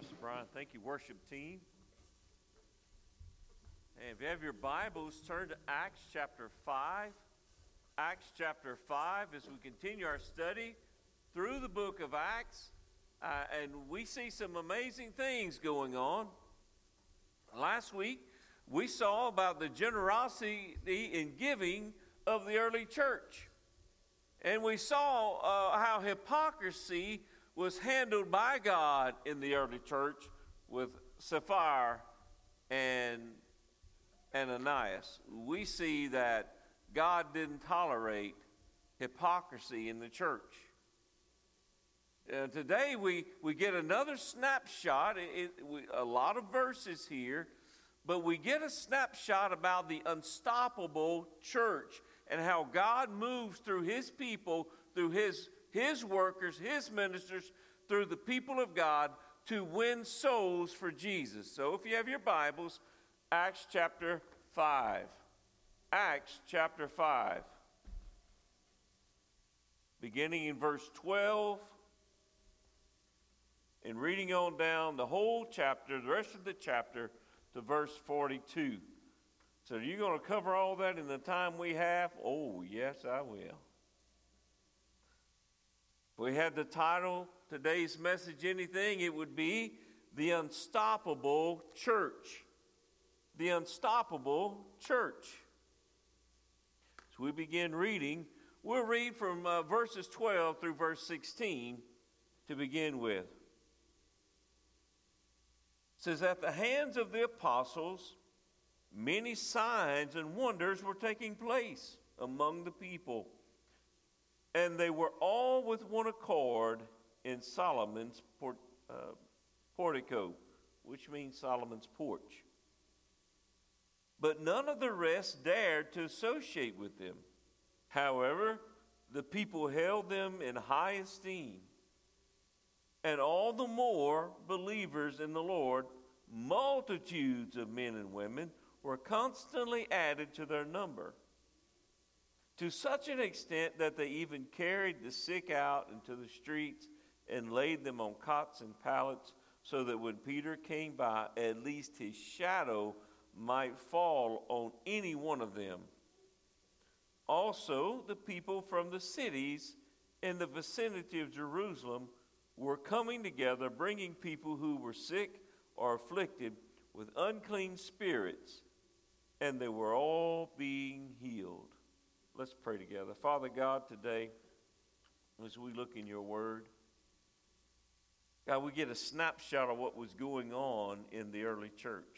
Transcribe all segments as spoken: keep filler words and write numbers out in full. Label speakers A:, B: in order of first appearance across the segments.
A: Pastor Brian. Thank you, worship team. And if you have your Bibles, turn to Acts chapter five. Acts chapter five, as we continue our study through the book of Acts. Uh, and we see some amazing things going on. Last week, we saw about the generosity and giving of the early church. And we saw uh, how hypocrisy was handled by God in the early church with Sapphira and Ananias. We see that God didn't tolerate hypocrisy in the church. Uh, today we, we get another snapshot, it, it, we, a lot of verses here, but we get a snapshot about the unstoppable church and how God moves through his people, through his, his workers, his ministers, through the people of God to win souls for Jesus. So if you have your Bibles, Acts chapter five. Acts chapter five. Beginning in verse twelve and reading on down the whole chapter, the rest of the chapter, to verse forty-two. So are you going to cover all that in the time we have? Oh, yes, I will. If we had the title, today's message, anything, it would be The Unstoppable Church. The Unstoppable Church. So we begin reading. We'll read from uh, verses twelve through verse sixteen to begin with. It says, at the hands of the apostles, many signs and wonders were taking place among the people, and they were all with one accord in Solomon's port, uh, portico, which means Solomon's porch. But none of the rest dared to associate with them. However, the people held them in high esteem. And all the more believers in the Lord, multitudes of men and women, were constantly added to their number, to such an extent that they even carried the sick out into the streets and laid them on cots and pallets, so that when Peter came by, at least his shadow might fall on any one of them. Also, the people from the cities in the vicinity of Jerusalem were coming together, bringing people who were sick or afflicted with unclean spirits, and they were all being healed. Let's pray together. Father God, today, as we look in your word, God, we get a snapshot of what was going on in the early church.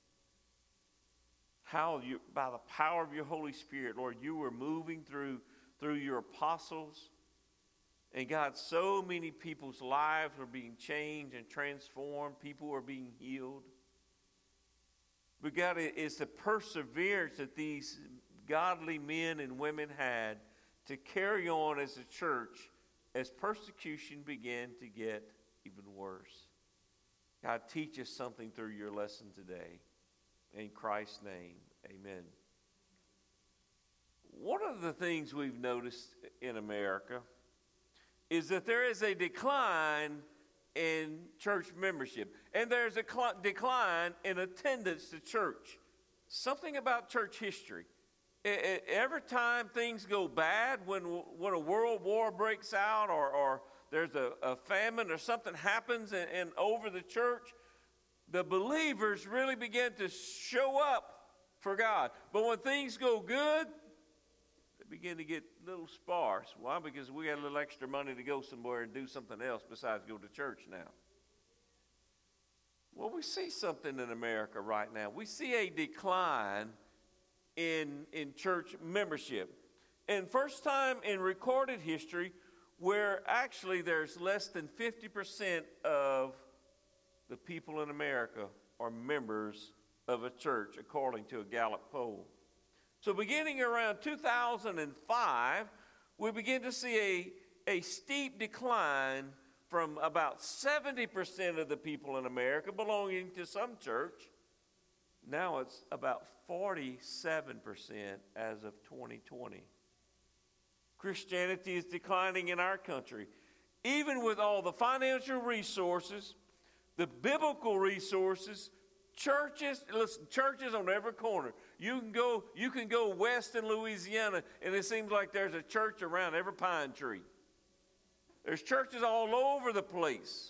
A: How you, by the power of your Holy Spirit, Lord, you were moving through, through your apostles. And God, so many people's lives were being changed and transformed. People were being healed. But God, it's the perseverance that these godly men and women had to carry on as a church as persecution began to get even worse. God, teach us something through your lesson today. In Christ's name, amen. One of the things we've noticed in America is that there is a decline in church membership, and there's a cl- decline in attendance to church. Something about church history. It, it, every time things go bad, when when a world war breaks out, or, or there's a, a famine, or something happens in, in over the church, the believers really begin to show up for God. But when things go good, they begin to get a little sparse. Why? Because we got a little extra money to go somewhere and do something else besides go to church now. Well, we see something in America right now. We see a decline in, in church membership. And first time in recorded history where actually there's less than fifty percent of the people in America are members of a church, according to a Gallup poll. So beginning around two thousand five, we begin to see a, a steep decline from about seventy percent of the people in America belonging to some church. Now it's about forty-seven percent as of twenty twenty. Christianity is declining in our country. Even with all the financial resources, The biblical resources, churches, listen, churches on every corner. You can go, you can go west in Louisiana, and it seems like there's a church around every pine tree. There's churches all over the place.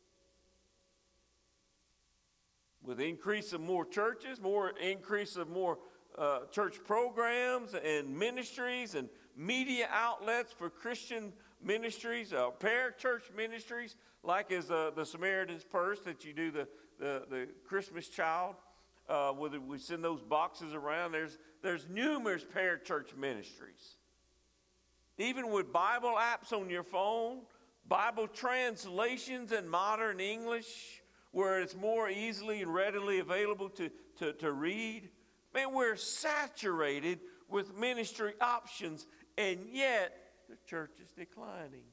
A: With increase of more churches, more increase of more uh, church programs and ministries and media outlets for Christian ministries, uh, parachurch ministries, like as uh, the Samaritan's Purse that you do the, the, the Christmas child, uh, where we send those boxes around. There's, there's numerous parachurch ministries. Even with Bible apps on your phone, Bible translations in modern English, where it's more easily and readily available to, to, to read. Man, we're saturated with ministry options, and yet the church is declining.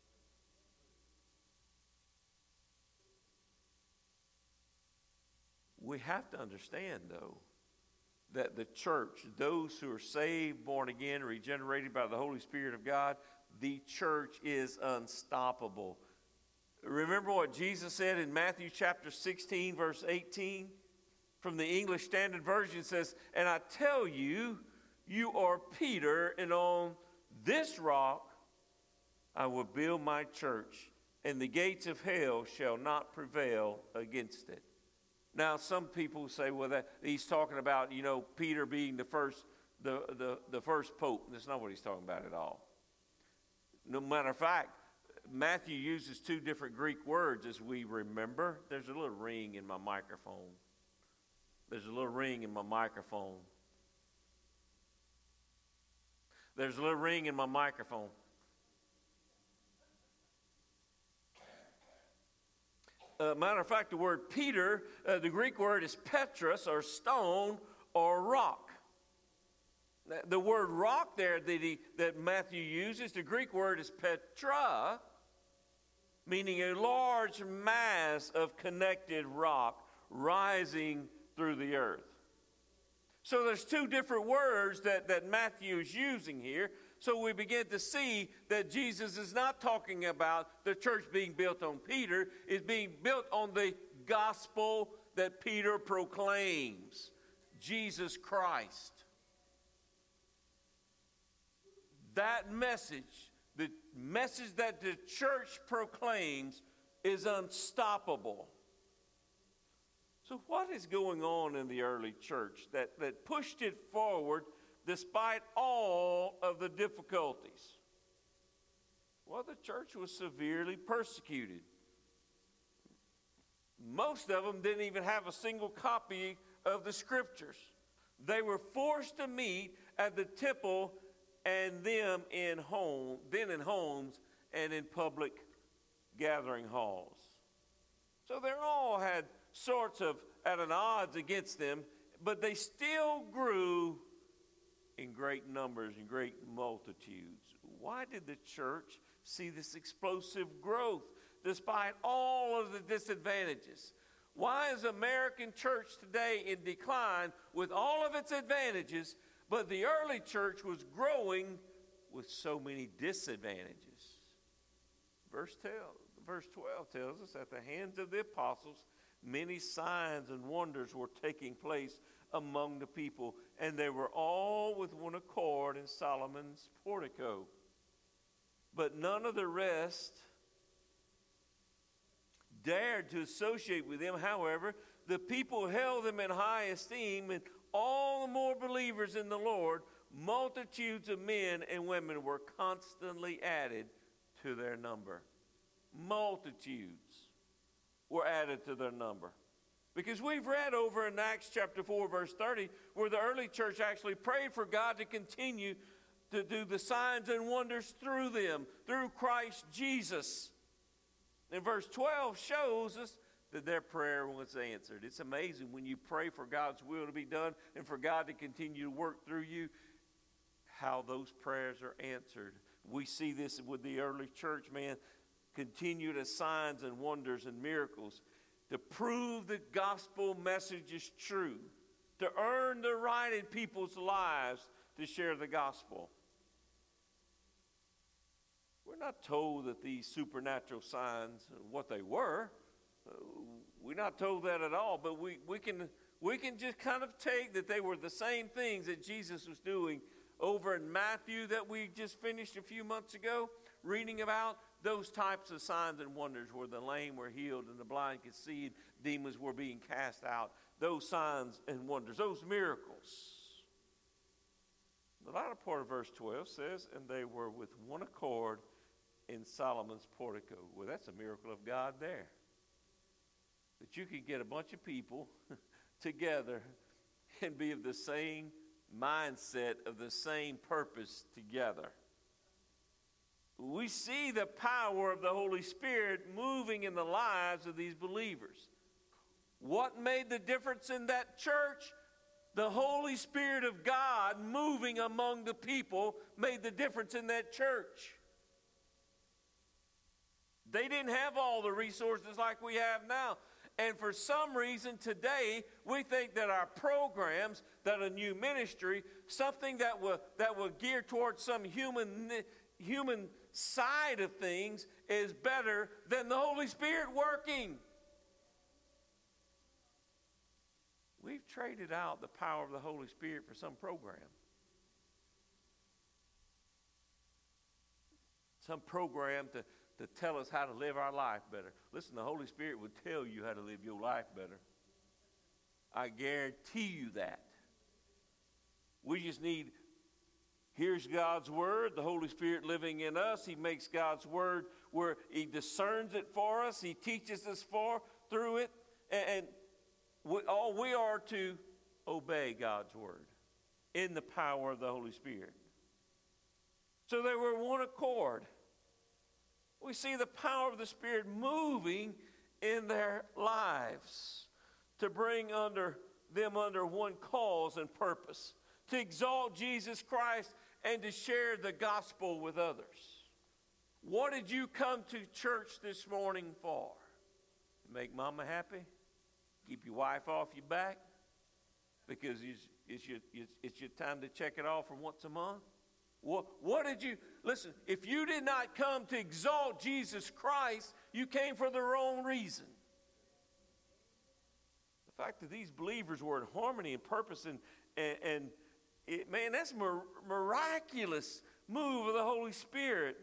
A: We have to understand, though, that the church, those who are saved, born again, regenerated by the Holy Spirit of God, the church is unstoppable. Remember what Jesus said in Matthew chapter sixteen, verse eighteen? From the English Standard Version, it says, "And I tell you, you are Peter, and on this rock I will build my church, and the gates of hell shall not prevail against it." Now, some people say, well, that he's talking about, you know, Peter being the first, the, the, the first pope. That's not what he's talking about at all. No matter of fact, Matthew uses two different Greek words, as we remember. There's a little ring in my microphone. There's a little ring in my microphone. There's a little ring in my microphone. Uh, matter of fact, the word Peter, uh, the Greek word is Petrus, or stone, or rock. The word rock there that, he, that Matthew uses, the Greek word is Petra, meaning a large mass of connected rock rising through the earth. So there's two different words that, that Matthew is using here. So we begin to see that Jesus is not talking about the church being built on Peter. It's being built on the gospel that Peter proclaims, Jesus Christ. That message, the message that the church proclaims, is unstoppable. So what is going on in the early church that, that pushed it forward despite all of the difficulties? Well, the church was severely persecuted. Most of them didn't even have a single copy of the scriptures. They were forced to meet at the temple and them in home, then in homes and in public gathering halls. So they all had sorts of at an odds against them, but they still grew in great numbers and great multitudes. Why did the church see this explosive growth despite all of the disadvantages? Why is American church today in decline with all of its advantages, but the early church was growing with so many disadvantages? Verse twelve tells us, at the hands of the apostles, many signs and wonders were taking place among the people, and they were all with one accord in Solomon's portico. But none of the rest dared to associate with them. However, the people held them in high esteem, and all the more believers in the Lord, multitudes of men and women were constantly added to their number. Multitudes were added to their number. Because we've read over in Acts chapter four, verse thirty, where the early church actually prayed for God to continue to do the signs and wonders through them, through Christ Jesus. And verse twelve shows us that their prayer was answered. It's amazing when you pray for God's will to be done and for God to continue to work through you, how those prayers are answered. We see this with the early church, man. Continued as signs and wonders and miracles to prove the gospel message is true, to earn the right in people's lives to share the gospel. We're not told that these supernatural signs, what they were, we're not told that at all, but we, we can we can just kind of take that they were the same things that Jesus was doing over in Matthew that we just finished a few months ago, reading about. Those types of signs and wonders where the lame were healed and the blind could see, and demons were being cast out. Those signs and wonders, those miracles. The latter part of verse twelve says, and they were with one accord in Solomon's portico. Well, that's a miracle of God there. That you could get a bunch of people together and be of the same mindset, of the same purpose together. We see the power of the Holy Spirit moving in the lives of these believers. What made the difference in that church? The Holy Spirit of God moving among the people made the difference in that church. They didn't have all the resources like we have now. And for some reason today, we think that our programs, that a new ministry, something that will, that will gear towards some human, human side of things is better than the Holy Spirit working. We've traded out the power of the Holy Spirit for some program. Some program to, to tell us how to live our life better. Listen, the Holy Spirit would tell you how to live your life better. I guarantee you that. We just need, here's God's Word, the Holy Spirit living in us. He makes God's Word where He discerns it for us. He teaches us for through it. And, and we, all we are to obey God's Word in the power of the Holy Spirit. So they were one accord. We see the power of the Spirit moving in their lives to bring under them under one cause and purpose, to exalt Jesus Christ and to share the gospel with others. What did you come to church this morning for? To make mama happy? Keep your wife off your back? Because it's, it's, your, it's, it's your time to check it off for once a month? What, what did you, listen, if you did not come to exalt Jesus Christ, you came for the wrong reason. The fact that these believers were in harmony and purpose, and, and, and it, man, that's a mir- miraculous move of the Holy Spirit.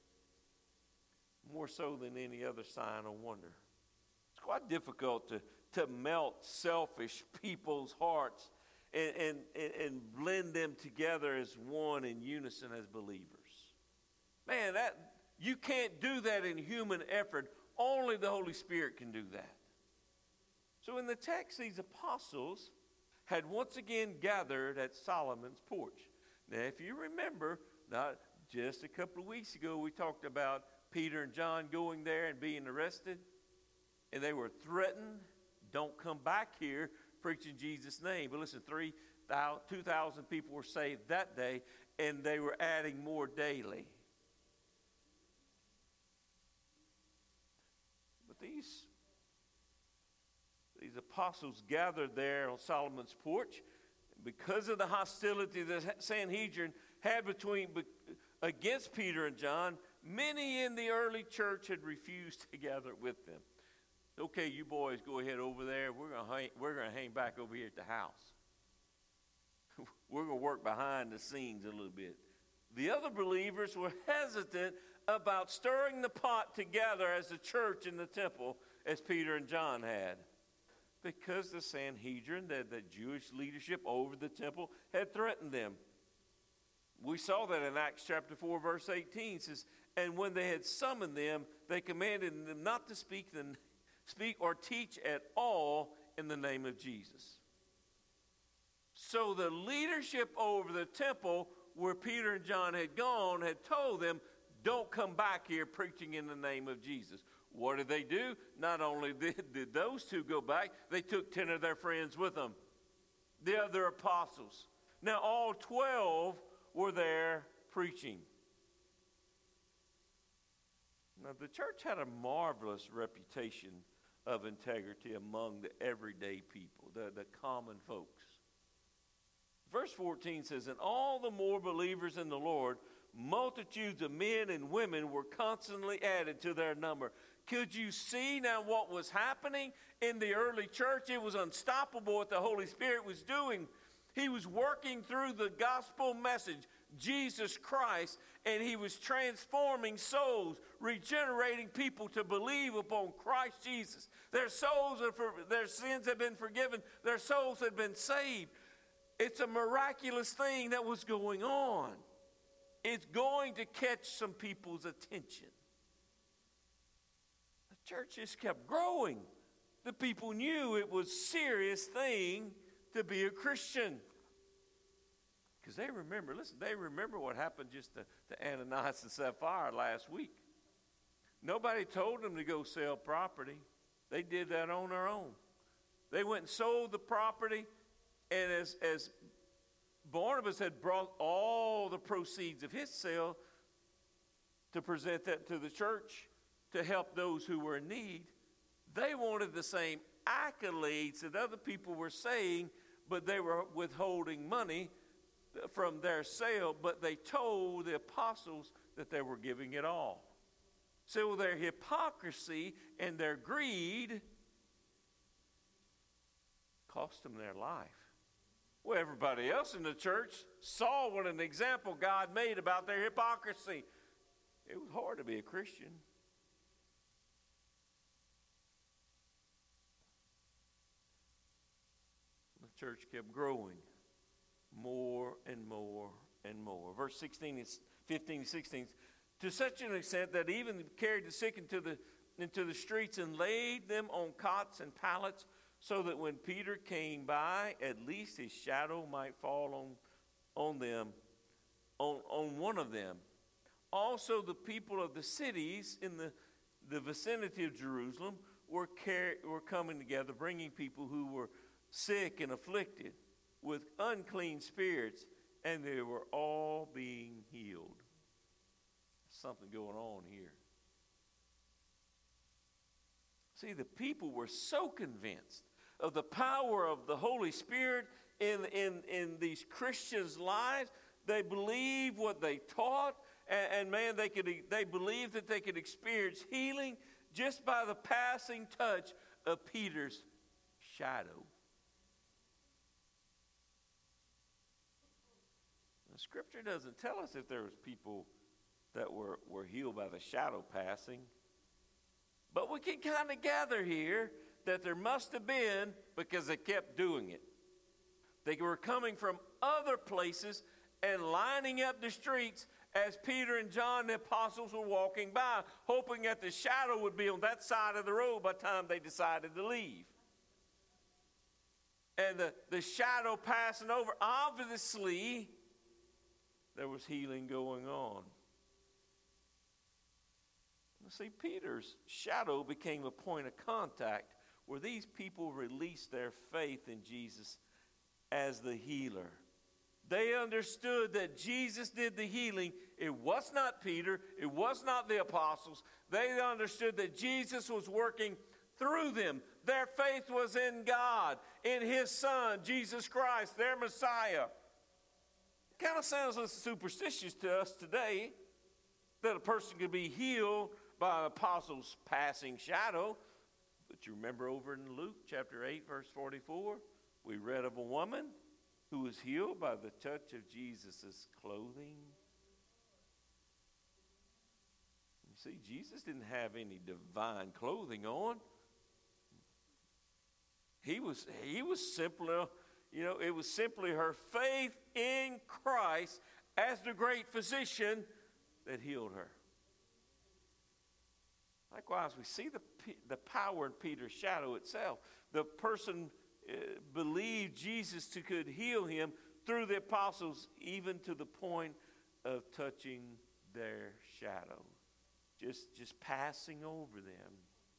A: More so than any other sign or wonder. It's quite difficult to, to melt selfish people's hearts And, and, and blend them together as one in unison as believers. Man, that you can't do that in human effort. Only the Holy Spirit can do that. So in the text, these apostles had once again gathered at Solomon's porch. Now, if you remember, not just a couple of weeks ago, we talked about Peter and John going there and being arrested. And they were threatened, don't come back here preaching Jesus' name. But listen, three thousand, two thousand people were saved that day, and they were adding more daily. But these, these apostles gathered there on Solomon's porch because of the hostility that Sanhedrin had between against Peter and John. Many in the early church had refused to gather with them. Okay, you boys go ahead over there. We're going to hang, we're going to hang back over here at the house. We're going to work behind the scenes a little bit. The other believers were hesitant about stirring the pot together as a church in the temple as Peter and John had, because the Sanhedrin, the, the Jewish leadership over the temple, had threatened them. We saw that in Acts chapter four, verse eighteen. It says, and when they had summoned them, they commanded them not to speak the Speak or teach at all in the name of Jesus. So the leadership over the temple where Peter and John had gone had told them, don't come back here preaching in the name of Jesus. What did they do? Not only did, did those two go back, they took ten of their friends with them, the other apostles. Now all twelve were there preaching. Now the church had a marvelous reputation of integrity among the everyday people, the, the common folks. Verse fourteen says, and all the more believers in the Lord, multitudes of men and women were constantly added to their number. Could you see now what was happening in the early church? It was unstoppable what the Holy Spirit was doing. He was working through the gospel message, Jesus Christ, and he was transforming souls, regenerating people to believe upon Christ Jesus. Their souls, are for, their sins have been forgiven. Their souls have been saved. It's a miraculous thing that was going on. It's going to catch some people's attention. The church just kept growing. The people knew it was a serious thing to be a Christian. Because they remember, listen, they remember what happened just to, to Ananias and Sapphira last week. Nobody told them to go sell property. They did that on their own. They went and sold the property, and as, as Barnabas had brought all the proceeds of his sale to present that to the church to help those who were in need, they wanted the same accolades that other people were saying, but they were withholding money from their sale, but they told the apostles that they were giving it all. So their hypocrisy and their greed cost them their life. Well, everybody else in the church saw what an example God made about their hypocrisy. It was hard to be a Christian. The church kept growing. More and more and more. Verse sixteen, is fifteen and sixteen. To such an extent that even carried the sick into the, into the streets and laid them on cots and pallets, so that when Peter came by, at least his shadow might fall on, on them, on, on one of them. Also the people of the cities in the, the vicinity of Jerusalem were, car- were coming together, bringing people who were sick and afflicted with unclean spirits, and they were all being healed. Something going on here. See, the people were so convinced of the power of the Holy Spirit in, in, in these Christians' lives. They believed what they taught, and, and man, they could they believed that they could experience healing just by the passing touch of Peter's shadow. The scripture doesn't tell us if there was people that were, were healed by the shadow passing. But we can kind of gather here that there must have been, because they kept doing it. They were coming from other places and lining up the streets as Peter and John, the apostles, were walking by, hoping that the shadow would be on that side of the road by the time they decided to leave. And the, the shadow passing over, obviously, there was healing going on. See, Peter's shadow became a point of contact where these people released their faith in Jesus as the healer. They understood that Jesus did the healing. It was not Peter. It was not the apostles. They understood that Jesus was working through them. Their faith was in God, in his Son, Jesus Christ, their Messiah. It kind of sounds a little superstitious to us today that a person could be healed by an apostle's passing shadow. But you remember over in Luke chapter eight, verse forty-four, we read of a woman who was healed by the touch of Jesus' clothing. You see, Jesus didn't have any divine clothing on. He was, he was simply, you know, it was simply her faith in Christ as the great physician that healed her. Likewise, we see the, the power in Peter's shadow itself. The person uh, believed Jesus to, could heal him through the apostles, even to the point of touching their shadow, just, just passing over them.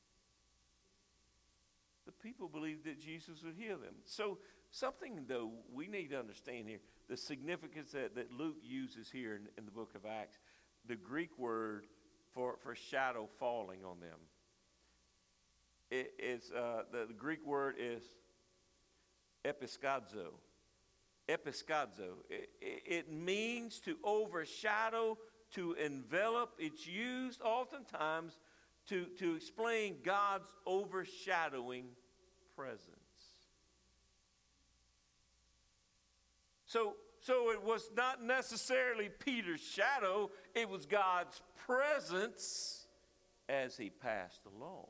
A: The people believed that Jesus would heal them. So something, though, we need to understand here, the significance that, that Luke uses here in, in the book of Acts, the Greek word for, for shadow falling on them. It, it's, uh, the, the Greek word is episkadzo. Episkadzo. It, it, it means to overshadow, to envelop. It's used oftentimes to, to explain God's overshadowing presence. So, so it was not necessarily Peter's shadow, it was God's presence as he passed along.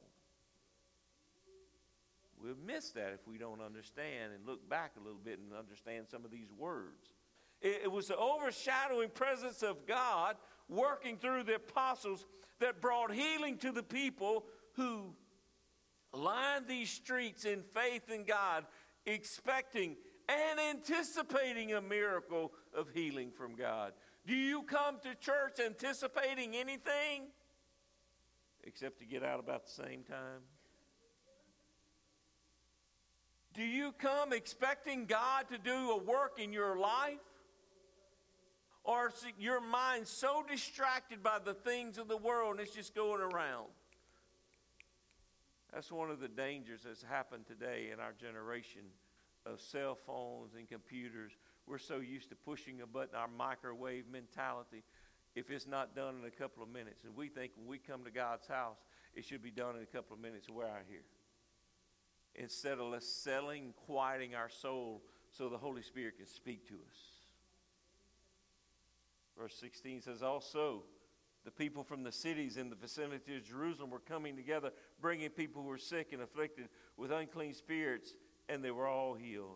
A: We'll miss that if we don't understand and look back a little bit and understand some of these words. It, it was the overshadowing presence of God working through the apostles that brought healing to the people who lined these streets in faith in God, expecting and anticipating a miracle of healing from God. Do you come to church anticipating anything except to get out about the same time? Do you come expecting God to do a work in your life? Or is your mind so distracted by the things of the world and it's just going around? That's one of the dangers that's happened today in our generation of cell phones and computers. We're so used to pushing a button, our microwave mentality. If it's not done in a couple of minutes, and we think when we come to God's house, it should be done in a couple of minutes, we're out here. Instead of us settling, quieting our soul so the Holy Spirit can speak to us. Verse sixteen says, also, the people from the cities in the vicinity of Jerusalem were coming together, bringing people who were sick and afflicted with unclean spirits, and they were all healed.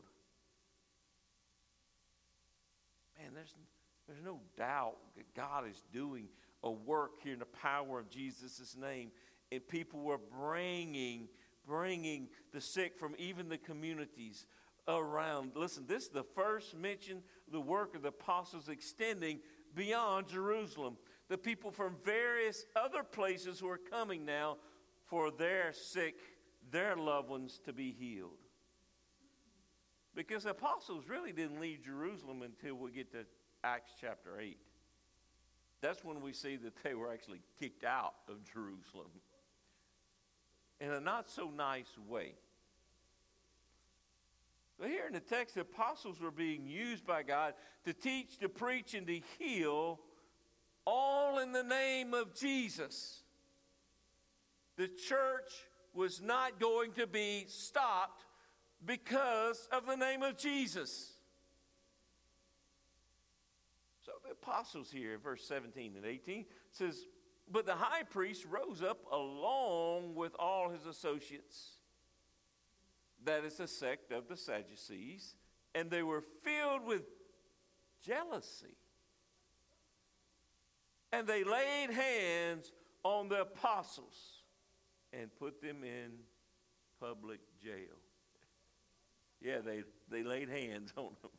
A: Man, there's, there's no doubt that God is doing a work here in the power of Jesus' name. And people were bringing, bringing the sick from even the communities around. Listen, this is the first mention of the work of the apostles extending beyond Jerusalem. The people from various other places who are coming now for their sick, their loved ones to be healed. Because the apostles really didn't leave Jerusalem until we get to Acts chapter eight. That's when we see that they were actually kicked out of Jerusalem in a not so nice way. But here in the text, the apostles were being used by God to teach, to preach, and to heal, all in the name of Jesus. The church was not going to be stopped because of the name of Jesus. So the apostles here, verse seventeen and eighteen, says, but the high priest rose up along with all his associates. That is the sect of the Sadducees. And they were filled with jealousy. And they laid hands on the apostles and put them in public jail. Yeah, they, they laid hands on them.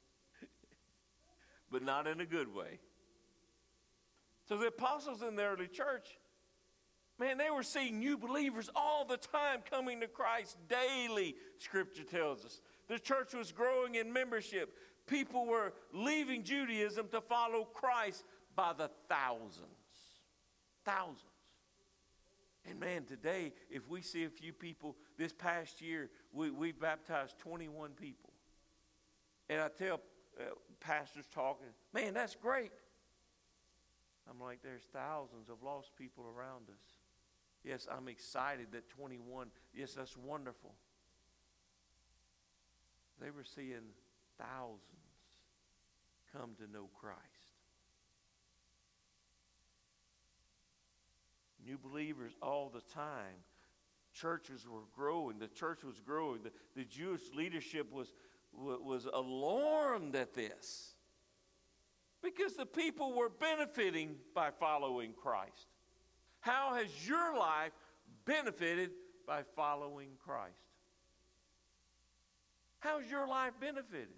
A: But not in a good way. So the apostles in the early church, man, they were seeing new believers all the time coming to Christ daily, Scripture tells us. The church was growing in membership. People were leaving Judaism to follow Christ by the thousands. Thousands. And man, today, if we see a few people, this past year, we, we've baptized twenty-one people. And I tell uh, pastors talking, man, that's great. I'm like, there's thousands of lost people around us. Yes, I'm excited that twenty-one, yes, that's wonderful. They were seeing thousands come to know Christ. New believers all the time. Churches were growing. The church was growing. The, the Jewish leadership was, was alarmed at this because the people were benefiting by following Christ. How has your life benefited by following Christ? How's your life benefited?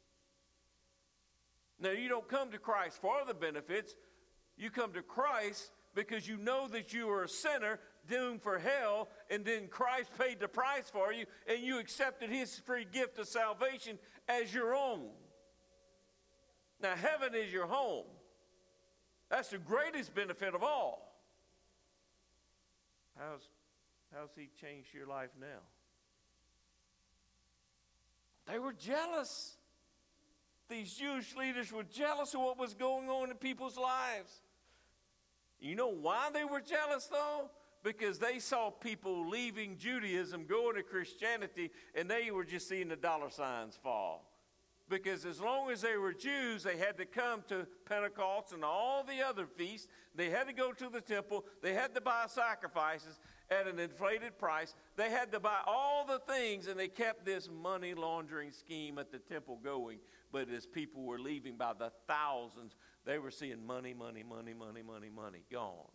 A: Now, you don't come to Christ for the benefits. You come to Christ because you know that you are a sinner doomed for hell, and then Christ paid the price for you, and you accepted his free gift of salvation as your own. Now, heaven is your home. That's the greatest benefit of all. How's, how's he changed your life now? They were jealous. These Jewish leaders were jealous of what was going on in people's lives. You know why they were jealous, though? because they saw people leaving Judaism, going to Christianity, and they were just seeing the dollar signs fall. Because as long as they were Jews, they had to come to Pentecost and all the other feasts. They had to go to the temple. They had to buy sacrifices at an inflated price. They had to buy all the things, and they kept this money laundering scheme at the temple going. But as people were leaving by the thousands, they were seeing money, money, money, money, money, money gone.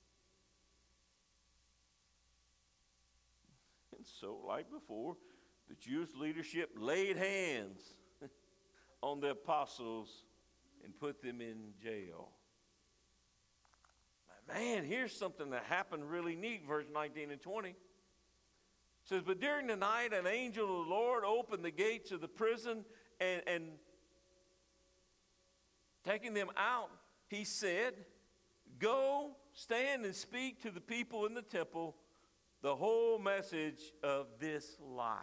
A: And so, like before, the Jewish leadership laid hands on the apostles and put them in jail. Man, here's something that happened really neat, verse nineteen and twenty. It says, but during the night, an angel of the Lord opened the gates of the prison, and, and taking them out, he said, go, stand and speak to the people in the temple the whole message of this life.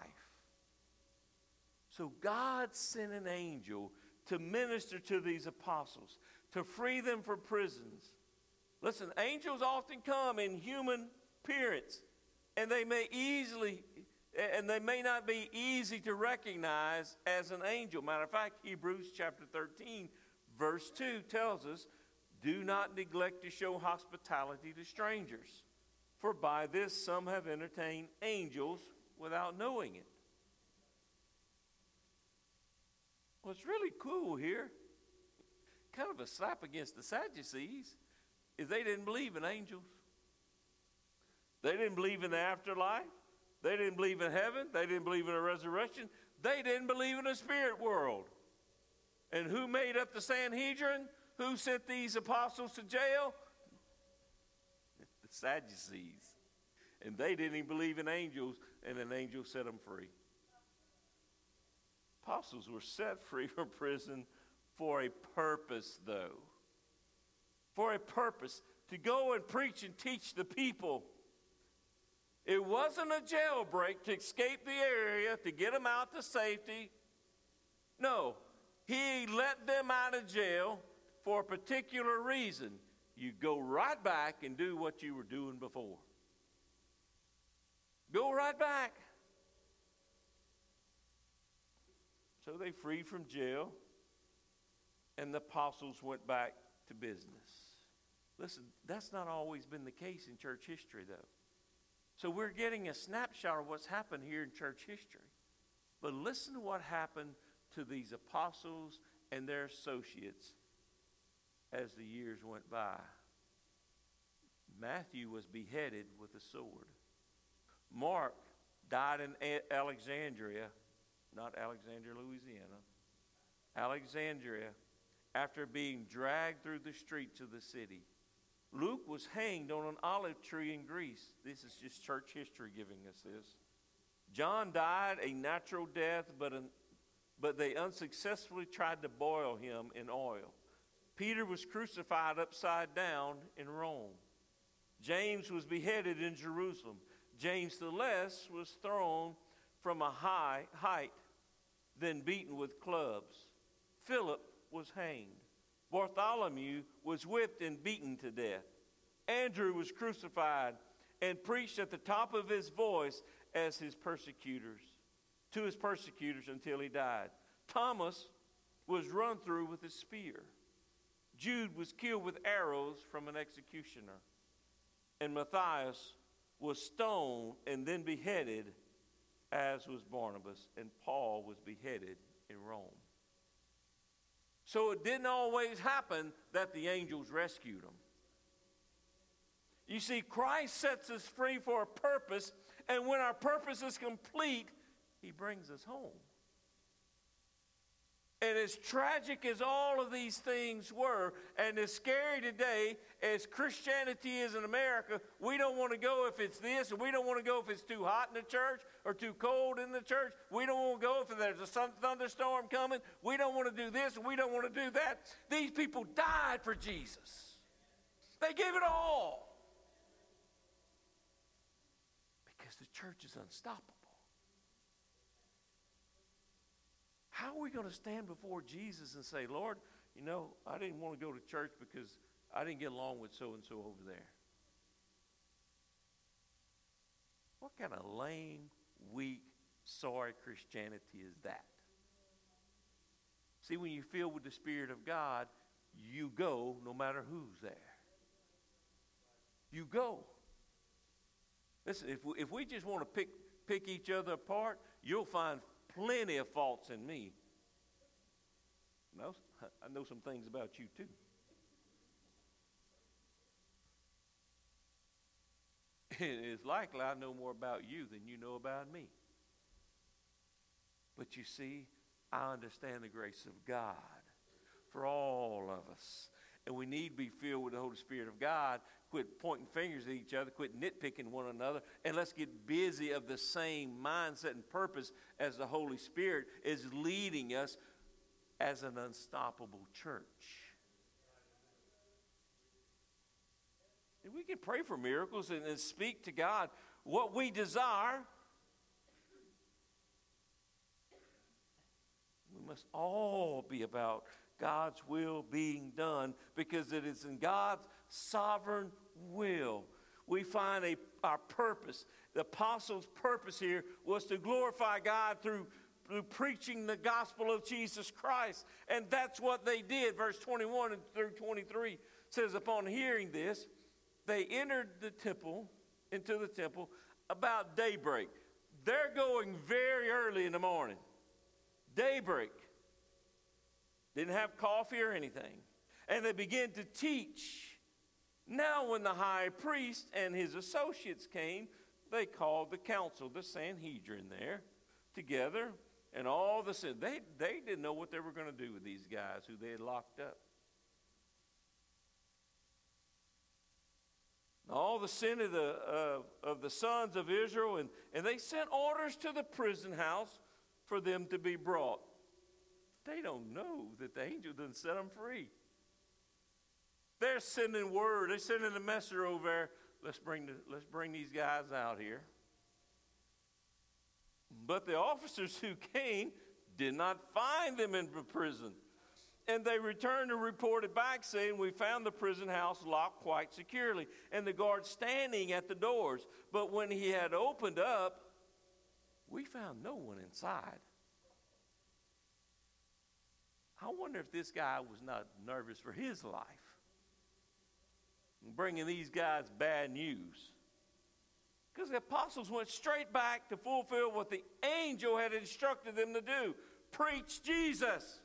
A: So God sent an angel to minister to these apostles, to free them from prisons. Listen, angels often come in human appearance, and they may easily, and they may not be easy to recognize as an angel. Matter of fact, Hebrews chapter thirteen, verse two tells us, do not neglect to show hospitality to strangers, for by this some have entertained angels without knowing it. What's really cool here, kind of a slap against the Sadducees, is they didn't believe in angels. They didn't believe in the afterlife. They didn't believe in heaven. They didn't believe in a resurrection. They didn't believe in a spirit world. And who made up the Sanhedrin? Who sent these apostles to jail? The Sadducees. And they didn't even believe in angels, and an angel set them free. Apostles were set free from prison for a purpose, though. For a purpose, to go and preach and teach the people. It wasn't a jailbreak to escape the area, to get them out to safety. No, he let them out of jail for a particular reason. You go right back and do what you were doing before. Go right back. So they freed from jail, and the apostles went back to business. Listen, that's not always been the case in church history, though. So we're getting a snapshot of what's happened here in church history. But listen to what happened to these apostles and their associates as the years went by. Matthew was beheaded with a sword. Mark died in Alexandria, not Alexandria, Louisiana, Alexandria, after being dragged through the streets of the city. Luke was hanged on an olive tree in Greece. This is just church history giving us this. John died a natural death, but, an, but they unsuccessfully tried to boil him in oil. Peter was crucified upside down in Rome. James was beheaded in Jerusalem. James the Less was thrown from a high height, then beaten with clubs. Philip was hanged. Bartholomew was whipped and beaten to death. Andrew was crucified and preached at the top of his voice as his persecutors, to his persecutors until he died. Thomas was run through with a spear. Jude was killed with arrows from an executioner. And Matthias was stoned and then beheaded, as was Barnabas, and Paul was beheaded in Rome. So it didn't always happen that the angels rescued them. You see, Christ sets us free for a purpose, and when our purpose is complete, he brings us home. And as tragic as all of these things were, and as scary today as Christianity is in America, we don't want to go if it's this, and we don't want to go if it's too hot in the church or too cold in the church. We don't want to go if there's a sun, thunderstorm coming. We don't want to do this, and we don't want to do that. These people died for Jesus. They gave it all. Because the church is unstoppable. How are we going to stand before Jesus and say, Lord, you know, I didn't want to go to church because I didn't get along with so-and-so over there? What kind of lame, weak, sorry Christianity is that? See, when you're filled with the Spirit of God, you go no matter who's there. You go. Listen, if we, if we just want to pick, pick each other apart, you'll find plenty of faults in me. No, I know some things about you too. It's likely I know more about you than you know about me. But you see, I understand the grace of God for all of us. And we need to be filled with the Holy Spirit of God. Quit pointing fingers at each other. Quit nitpicking one another. And let's get busy of the same mindset and purpose as the Holy Spirit is leading us as an unstoppable church. And we can pray for miracles and, and speak to God what we desire. We must all be about God's will being done, because it is in God's sovereign will we find a, our purpose. The apostles' purpose here was to glorify God through, through preaching the gospel of Jesus Christ. And that's what they did. Verse twenty-one through twenty-three says, upon hearing this, they entered the temple, into the temple, about daybreak. They're going very early in the morning. Daybreak. Didn't have coffee or anything. And they began to teach. Now when the high priest and his associates came, they called the council, the Sanhedrin there, together. And all the sin, they, they didn't know what they were going to do with these guys who they had locked up. All the sin of the, uh, of the sons of Israel, and, and they sent orders to the prison house for them to be brought. They don't know that the angel didn't set them free. They're sending word. They're sending a messenger over there. Let's bring, the, let's bring these guys out here. But the officers who came did not find them in the prison. And they returned and reported back, saying, we found the prison house locked quite securely, and the guard standing at the doors. But when he had opened up, we found no one inside. I wonder if this guy was not nervous for his life, bringing these guys bad news. Because the apostles went straight back to fulfill what the angel had instructed them to do. Preach Jesus.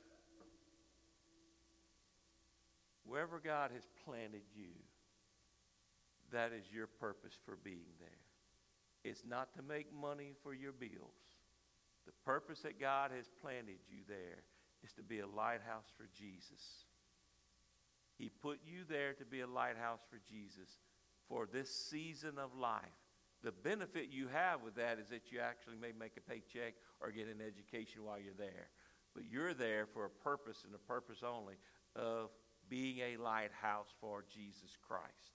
A: Wherever God has planted you, that is your purpose for being there. It's not to make money for your bills. The purpose that God has planted you there is to be a lighthouse for Jesus. He put you there to be a lighthouse for Jesus for this season of life. The benefit you have with that is that you actually may make a paycheck or get an education while you're there. But you're there for a purpose, and a purpose only, of being a lighthouse for Jesus Christ.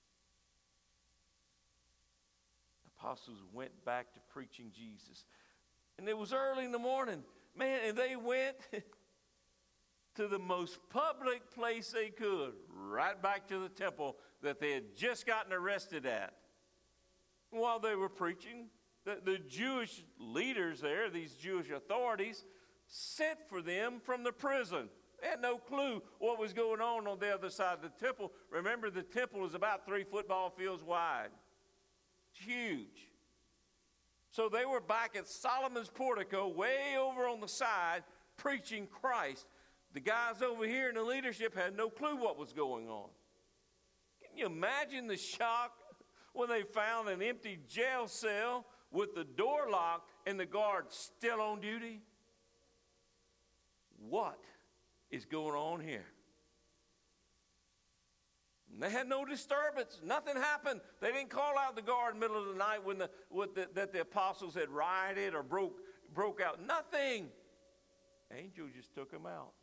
A: Apostles went back to preaching Jesus. And it was early in the morning. Man, and they went to the most public place they could, right back to the temple that they had just gotten arrested at. While they were preaching, the, the Jewish leaders there, these Jewish authorities, sent for them from the prison. They had no clue what was going on on the other side of the temple. Remember, the temple is about three football fields wide. It's huge. So they were back at Solomon's portico, way over on the side, preaching Christ. The guys over here in the leadership had no clue what was going on. Can you imagine the shock when they found an empty jail cell with the door locked and the guard still on duty? What is going on here? And they had no disturbance. Nothing happened. They didn't call out the guard in the middle of the night when the, with the, that the apostles had rioted or broke, broke out. Nothing. Angel just took them out.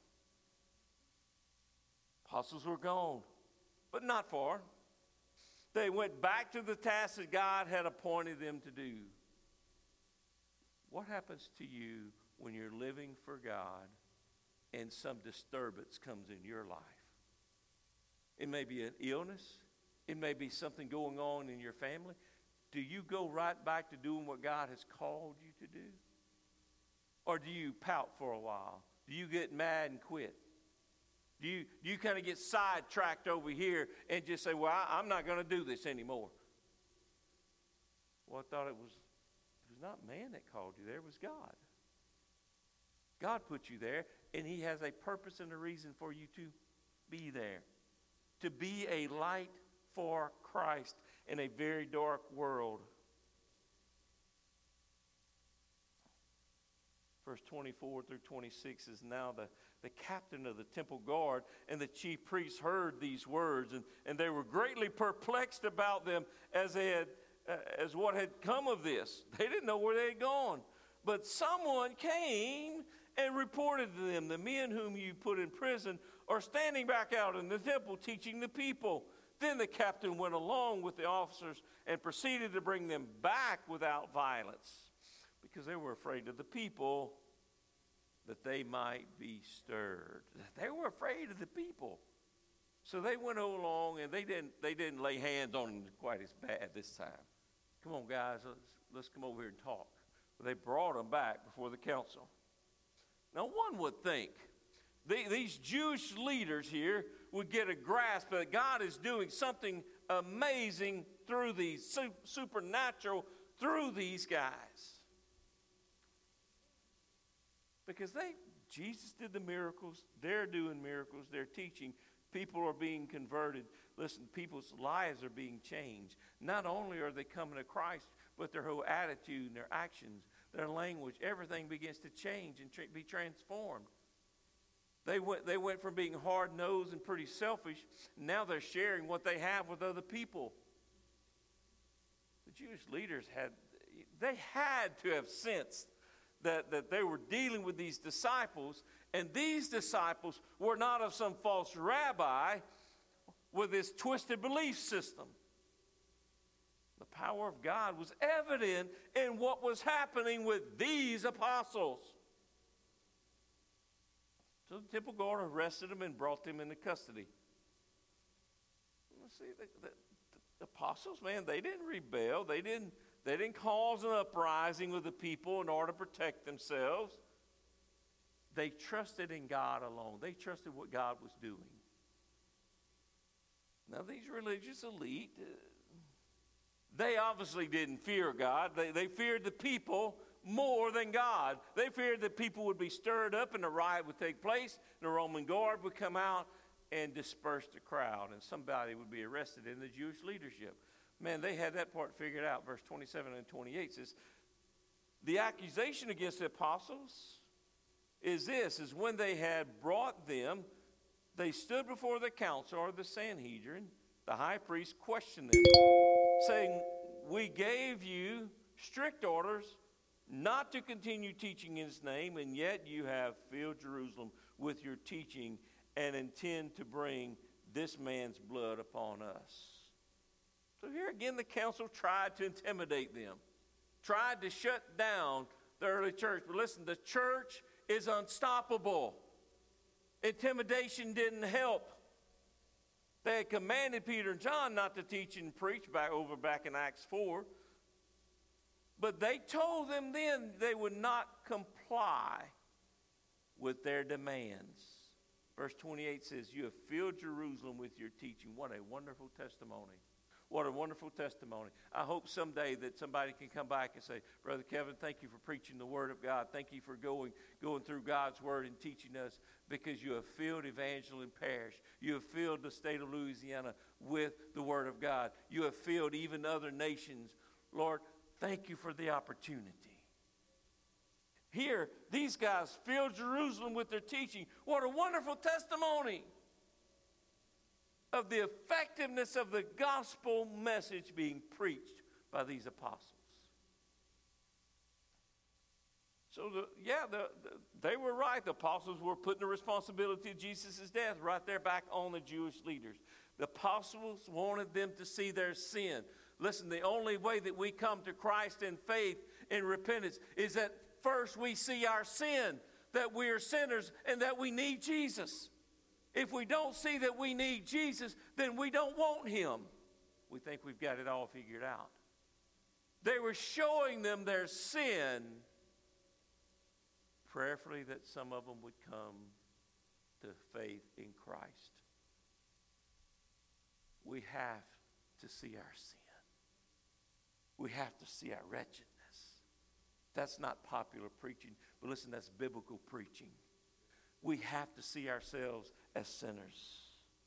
A: Apostles were gone, but not far. They went back to the task that God had appointed them to do. What happens to you when you're living for God and some disturbance comes in your life? It may be an illness. It may be something going on in your family. do you go right back to doing what God has called you to do? Or do you pout for a while? Do you get mad and quit? Do you, do you kind of get sidetracked over here and just say, well, I, I'm not going to do this anymore? Well, I thought it was, it was not man that called you there. It was God. God put you there, and he has a purpose and a reason for you to be there. To be a light for Christ in a very dark world. Verse twenty-four through twenty-six is now the, the captain of the temple guard and the chief priests heard these words, and, and they were greatly perplexed about them as they had uh, as what had come of this. They didn't know where they had gone. But someone came and reported to them, the men whom you put in prison are standing back out in the temple teaching the people. Then the captain went along with the officers and proceeded to bring them back without violence, because they were afraid of the people, that they might be stirred. They were afraid of the people. So they went along, and they didn't they didn't lay hands on them quite as bad this time. Come on, guys, let's, let's come over here and talk. But they brought them back before the council. Now, one would think the, these Jewish leaders here would get a grasp that God is doing something amazing through these, su- supernatural through these guys. Because they, Jesus did the miracles, they're doing miracles, they're teaching, people are being converted. Listen, people's lives are being changed. Not only are they coming to Christ, but their whole attitude and their actions, their language, everything begins to change and tra- be transformed. They went, they went from being hard-nosed and pretty selfish, now they're sharing what they have with other people. The Jewish leaders had, they had to have sensed That, that they were dealing with these disciples, and these disciples were not of some false rabbi with this twisted belief system. The power of God was evident in what was happening with these apostles. So the temple guard arrested them and brought them into custody. Let's see, the, the, the apostles, man, they didn't rebel. They didn't They didn't cause an uprising with the people in order to protect themselves. They trusted in God alone. They trusted what God was doing. Now, these religious elite, uh, they obviously didn't fear God. They, they feared the people more than God. They feared that people would be stirred up and a riot would take place. The Roman guard would come out and disperse the crowd, and somebody would be arrested in the Jewish leadership. Man, they had that part figured out. Verse twenty-seven and twenty-eight says, the accusation against the apostles is this, is when they had brought them, they stood before the council or the Sanhedrin, the high priest questioned them, saying, we gave you strict orders not to continue teaching in his name, and yet you have filled Jerusalem with your teaching and intend to bring this man's blood upon us. So here again, the council tried to intimidate them, tried to shut down the early church. But listen, the church is unstoppable. Intimidation didn't help. They had commanded Peter and John not to teach and preach back over back in Acts four. But they told them then they would not comply with their demands. Verse twenty-eight says, you have filled Jerusalem with your teaching. What a wonderful testimony. What a wonderful testimony. I hope someday that somebody can come back and say, Brother Kevin, thank you for preaching the Word of God. Thank you for going, going through God's Word and teaching us, because you have filled Evangeline Parish. You have filled the state of Louisiana with the Word of God. You have filled even other nations. Lord, thank you for the opportunity. Here, these guys filled Jerusalem with their teaching. What a wonderful testimony of the effectiveness of the gospel message being preached by these apostles. So, the, yeah, the, the, they were right. The apostles were putting the responsibility of Jesus' death right there back on the Jewish leaders. The apostles wanted them to see their sin. Listen, the only way that we come to Christ in faith and repentance is that first we see our sin, that we are sinners and that we need Jesus. If we don't see that we need Jesus, then we don't want him. We think we've got it all figured out. They were showing them their sin, prayerfully that some of them would come to faith in Christ. We have to see our sin. We have to see our wretchedness. That's not popular preaching, but listen, that's biblical preaching. We have to see ourselves as sinners.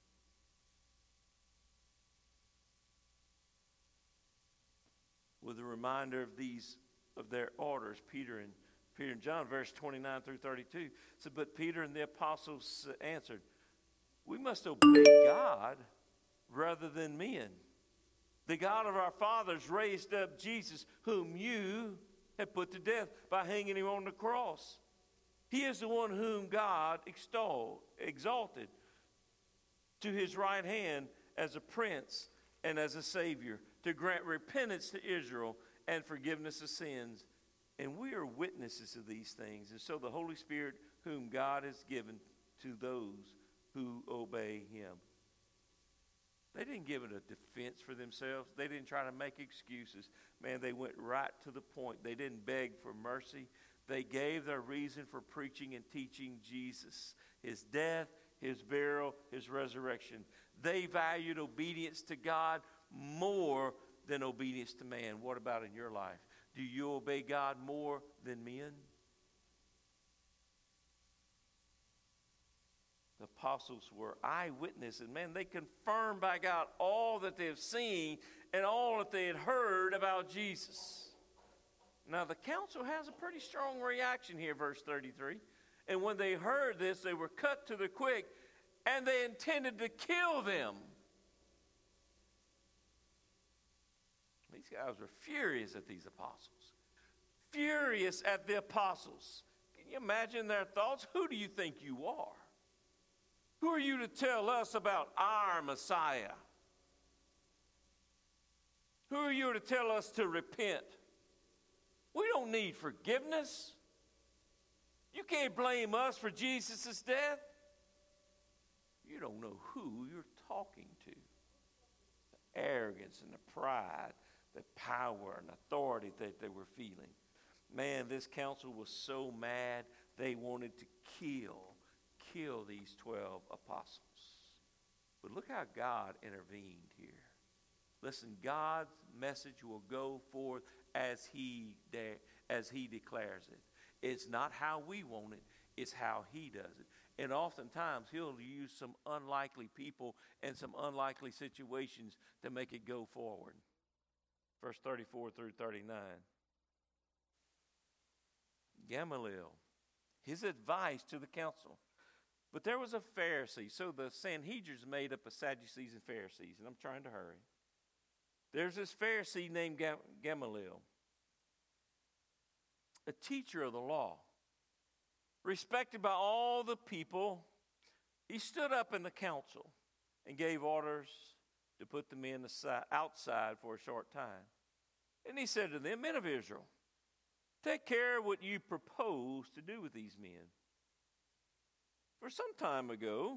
A: With a reminder of these, of their orders, Peter and Peter and John, verse twenty-nine through thirty-two, said, but Peter and the apostles answered, we must obey God rather than men. The God of our fathers raised up Jesus, whom you have put to death by hanging him on the cross. He is the one whom God extolled, exalted to his right hand as a prince and as a savior, to grant repentance to Israel and forgiveness of sins. And we are witnesses of these things. And so the Holy Spirit, whom God has given to those who obey him. They didn't give it a defense for themselves. They didn't try to make excuses. Man, they went right to the point. They didn't beg for mercy. They gave their reason for preaching and teaching Jesus, his death, his burial, his resurrection. They valued obedience to God more than obedience to man. What about in your life? Do you obey God more than men? The apostles were eyewitnesses. Man, they confirmed by God all that they have seen and all that they had heard about Jesus. Now, the council has a pretty strong reaction here, verse thirty-three. And when they heard this, they were cut to the quick, and they intended to kill them. These guys were furious at these apostles. Furious at the apostles. Can you imagine their thoughts? Who do you think you are? Who are you to tell us about our Messiah? Who are you to tell us to repent? We don't need forgiveness. You can't blame us for Jesus' death. You don't know who you're talking to. The arrogance and the pride, the power and authority that they were feeling. Man, this council was so mad they wanted to kill, kill these twelve apostles. But look how God intervened here. Listen, God's message will go forth as he de- as he declares it. It's not how we want it, it's how he does it. And oftentimes he'll use some unlikely people and some unlikely situations to make it go forward. Verse thirty-four through thirty-nine. Gamaliel, his advice to the council. But there was a Pharisee. So the Sanhedrin's made up of Sadducees and Pharisees, and I'm trying to hurry. There's this Pharisee named Gamaliel, a teacher of the law, respected by all the people. He stood up in the council and gave orders to put the men aside, outside for a short time. And he said to them, men of Israel, take care of what you propose to do with these men. For some time ago,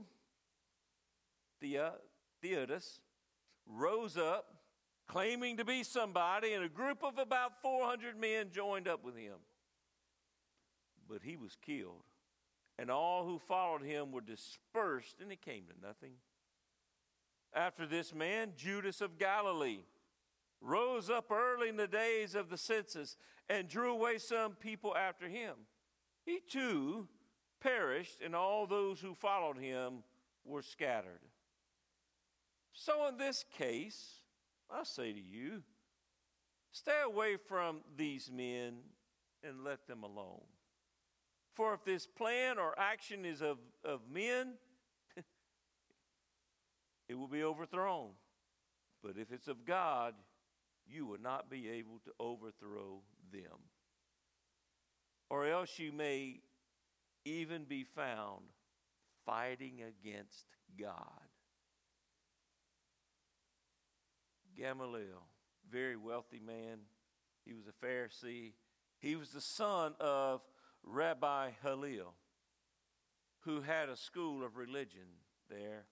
A: Theudas rose up, claiming to be somebody, and a group of about four hundred men joined up with him. But he was killed, and all who followed him were dispersed, and it came to nothing. After this man, Judas of Galilee, rose up early in the days of the census and drew away some people after him. He too perished, and all those who followed him were scattered. So in this case, I say to you, stay away from these men and let them alone. For if this plan or action is of, of men, it will be overthrown. But if it's of God, you will not be able to overthrow them. Or else you may even be found fighting against God. Gamaliel, very wealthy man. He was a Pharisee. He was the son of Rabbi Hillel, who had a school of religion there.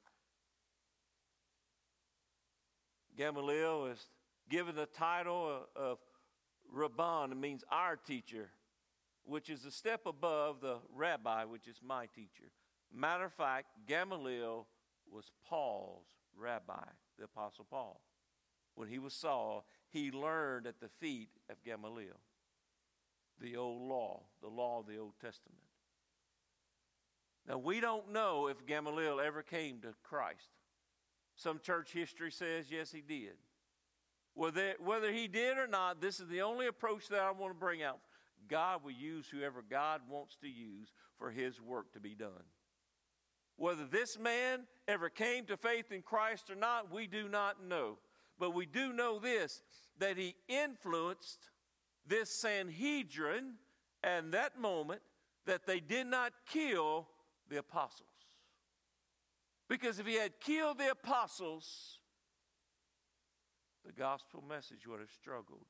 A: Gamaliel was given the title of Rabban means our teacher, which is a step above the rabbi, which is my teacher. Matter of fact, Gamaliel was Paul's rabbi, the Apostle Paul. When he was Saul, he learned at the feet of Gamaliel the old law, the law of the Old Testament. Now, we don't know if Gamaliel ever came to Christ. Some church history says, yes, he did. Whether, whether he did or not, this is the only approach that I want to bring out. God will use whoever God wants to use for his work to be done. Whether this man ever came to faith in Christ or not, we do not know. But we do know this, that he influenced this Sanhedrin and that moment that they did not kill the apostles. Because if he had killed the apostles, the gospel message would have struggled.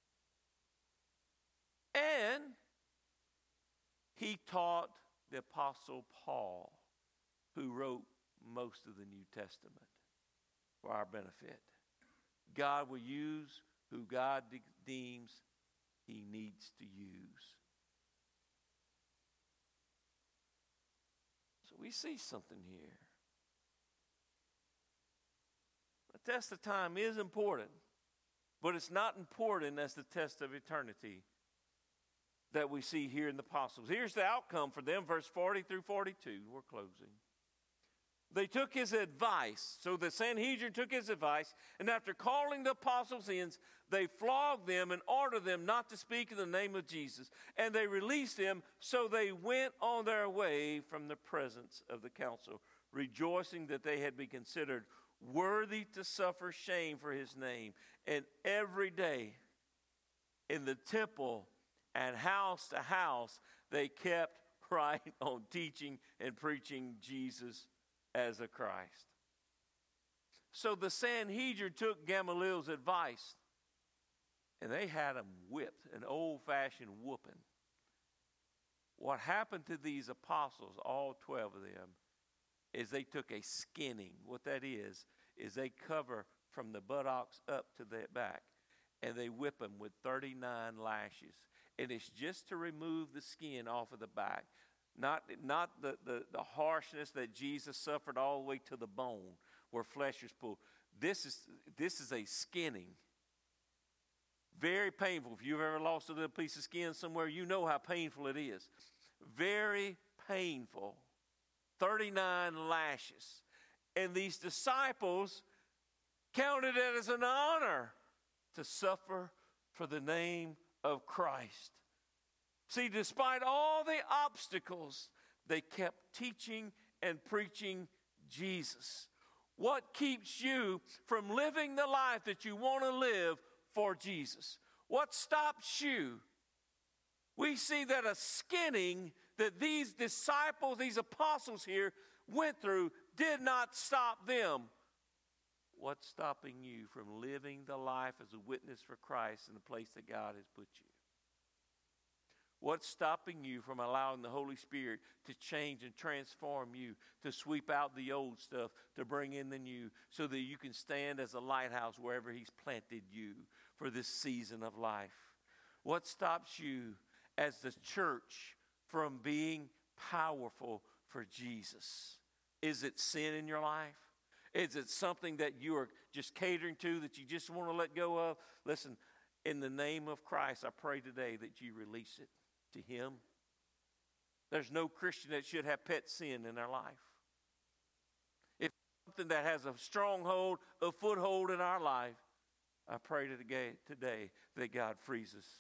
A: And he taught the apostle Paul, who wrote most of the New Testament for our benefit. God will use who God de- deems he needs to use. So we see something here. The test of time is important, but it's not important as the test of eternity that we see here in the apostles. Here's the outcome for them, verse forty through forty-two. We're closing. They took his advice. So the Sanhedrin took his advice, and after calling the apostles in, they flogged them and ordered them not to speak in the name of Jesus. And they released them, so they went on their way from the presence of the council, rejoicing that they had been considered worthy to suffer shame for his name. And every day in the temple and house to house, they kept right on teaching and preaching Jesus as a Christ. So the Sanhedrin took Gamaliel's advice, and they had him whipped, an old-fashioned whooping. What happened to these apostles, all twelve of them, is they took a skinning. What that is, is they cover from the buttocks up to the back, and they whip them with thirty-nine lashes. And it's just to remove the skin off of the back. Not, not the, the, the harshness that Jesus suffered all the way to the bone where flesh is pulled. This is, this is a skinning. Very painful. If you've ever lost a little piece of skin somewhere, you know how painful it is. Very painful. thirty-nine lashes. And these disciples counted it as an honor to suffer for the name of Christ. See, despite all the obstacles, they kept teaching and preaching Jesus. What keeps you from living the life that you want to live for Jesus? What stops you? We see that a skinning that these disciples, these apostles here went through did not stop them. What's stopping you from living the life as a witness for Christ in the place that God has put you? What's stopping you from allowing the Holy Spirit to change and transform you, to sweep out the old stuff, to bring in the new, so that you can stand as a lighthouse wherever he's planted you for this season of life? What stops you as the church from being powerful for Jesus? Is it sin in your life? Is it something that you are just catering to, that you just want to let go of? Listen, in the name of Christ, I pray today that you release it to him. There's no Christian that should have pet sin in their life. If something that has a stronghold, a foothold in our life, I pray today that God frees us.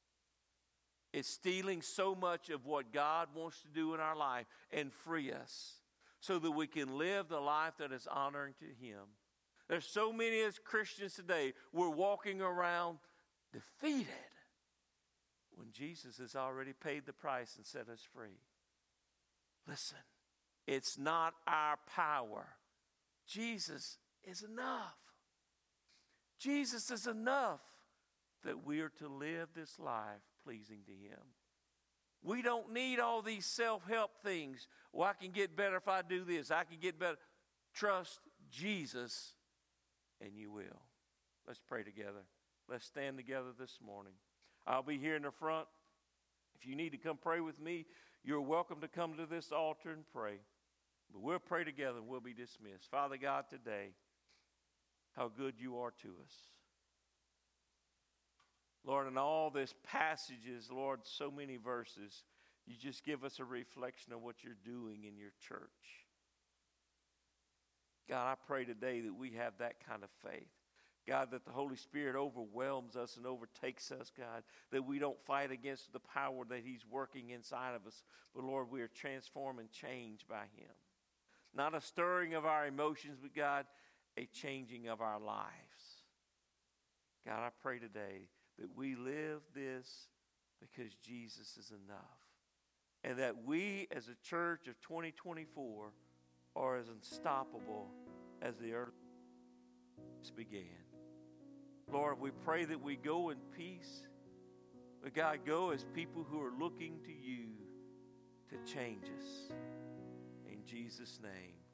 A: It's stealing so much of what God wants to do in our life and free us so that we can live the life that is honoring to him. There's so many as Christians today, we're walking around defeated when Jesus has already paid the price and set us free. Listen, it's not our power. Jesus is enough. Jesus is enough that we are to live this life pleasing to him. We don't need all these self-help things. Well, I can get better if I do this. I can get better. Trust Jesus and you will. Let's pray together. Let's stand together this morning. I'll be here in the front. If you need to come pray with me, you're welcome to come to this altar and pray. But we'll pray together and we'll be dismissed. Father God, today, how good you are to us. Lord, in all these passages, Lord, so many verses, you just give us a reflection of what you're doing in your church. God, I pray today that we have that kind of faith. God, that the Holy Spirit overwhelms us and overtakes us, God, that we don't fight against the power that he's working inside of us, but Lord, we are transformed and changed by him. Not a stirring of our emotions, but God, a changing of our lives. God, I pray today that we live this because Jesus is enough. And that we as a church of twenty twenty-four are as unstoppable as the earth began. Lord, we pray that we go in peace. But God, go as people who are looking to you to change us. In Jesus' name.